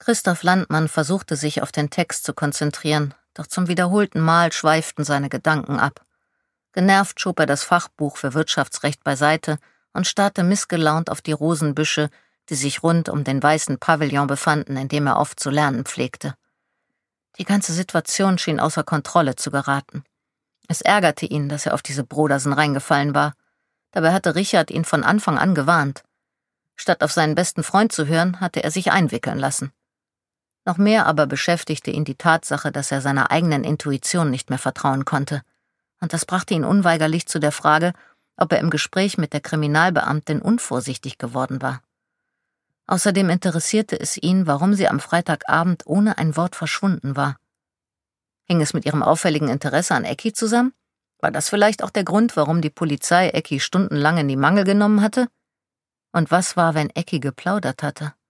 Christoph Landmann versuchte sich auf den Text zu konzentrieren, doch zum wiederholten Mal schweiften seine Gedanken ab. Genervt schob er das Fachbuch für Wirtschaftsrecht beiseite und starrte missgelaunt auf die Rosenbüsche, die sich rund um den weißen Pavillon befanden, in dem er oft zu lernen pflegte. Die ganze Situation schien außer Kontrolle zu geraten. Es ärgerte ihn, dass er auf diese Brodersen reingefallen war. Dabei hatte Richard ihn von Anfang an gewarnt. Statt auf seinen besten Freund zu hören, hatte er sich einwickeln lassen. Noch mehr aber beschäftigte ihn die Tatsache, dass er seiner eigenen Intuition nicht mehr vertrauen konnte. Und das brachte ihn unweigerlich zu der Frage, ob er im Gespräch mit der Kriminalbeamtin unvorsichtig geworden war. Außerdem interessierte es ihn, warum sie am Freitagabend ohne ein Wort verschwunden war. Hing es mit ihrem auffälligen Interesse an Ecki zusammen? War das vielleicht auch der Grund, warum die Polizei Ecki stundenlang in die Mangel genommen hatte? Und was war, wenn Ecki geplaudert hatte?